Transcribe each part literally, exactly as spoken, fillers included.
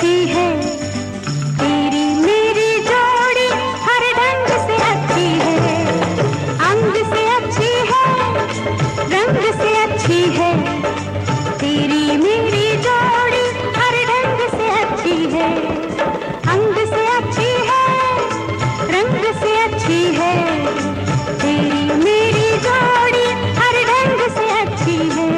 अच्छी है, तेरी मेरी जोड़ी हर ढंग से अच्छी है। अंग से अच्छी है, रंग से अच्छी है, तेरी मेरी जोड़ी हर ढंग से अच्छी है। अंग से अच्छी है, रंग से अच्छी है, तेरी मेरी जोड़ी हर ढंग से अच्छी है।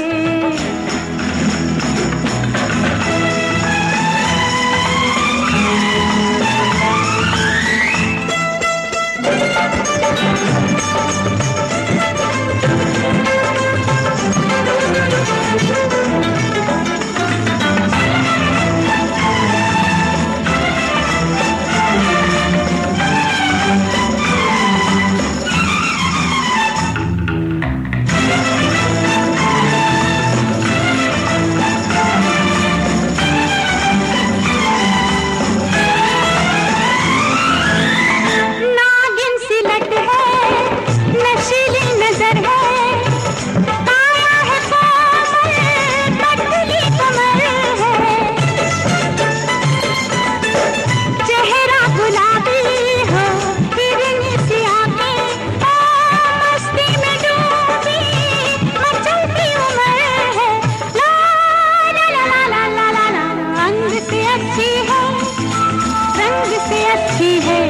अच्छी है,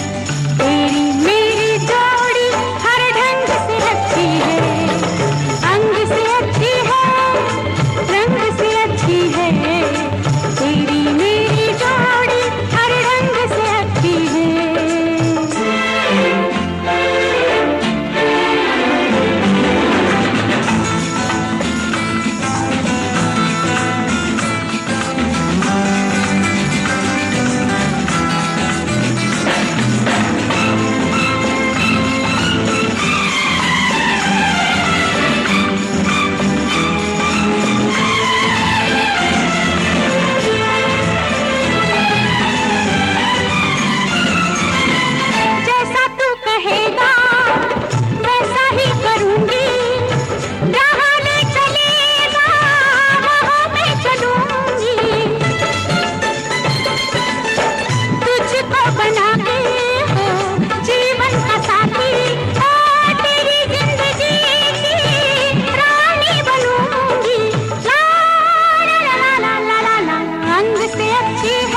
तेरी मेरी जोड़ी हर ढंग से अच्छी है। अंग से अच्छी है, रंग से अच्छी है, तेरी मेरी जोड़ी हर ढंग से अच्छी है। अंग से अच्छी